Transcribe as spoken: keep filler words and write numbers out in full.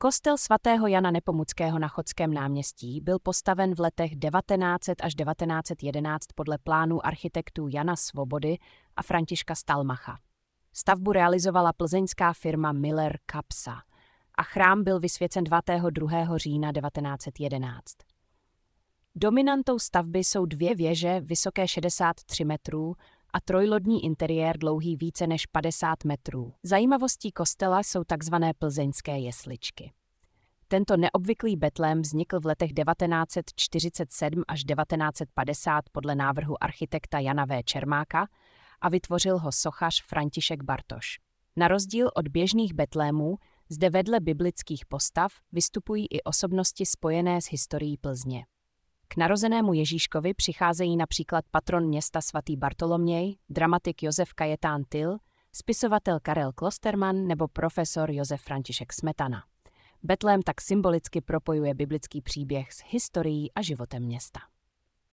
Kostel svatého Jana Nepomuckého na Chodském náměstí byl postaven v letech devatenáct set až devatenáct set jedenáct podle plánů architektů Jana Svobody a Františka Stalmacha. Stavbu realizovala plzeňská firma Miller Kapsa a chrám byl vysvěcen dvacátého druhého října devatenáct set jedenáct. Dominantou stavby jsou dvě věže vysoké šedesát tři metrů a trojlodní interiér dlouhý více než padesát metrů. Zajímavostí kostela jsou tzv. Plzeňské jesličky. Tento neobvyklý betlém vznikl v letech devatenáct set čtyřicet sedm až devatenáct set padesát podle návrhu architekta Jana V. Čermáka a vytvořil ho sochař František Bartoš. Na rozdíl od běžných betlémů zde vedle biblických postav vystupují i osobnosti spojené s historií Plzně. K narozenému Ježíškovi přicházejí například patron města svatý Bartoloměj, dramatik Josef Kajetán Tyl, spisovatel Karel Klosterman nebo profesor Josef František Smetana. Betlém tak symbolicky propojuje biblický příběh s historií a životem města.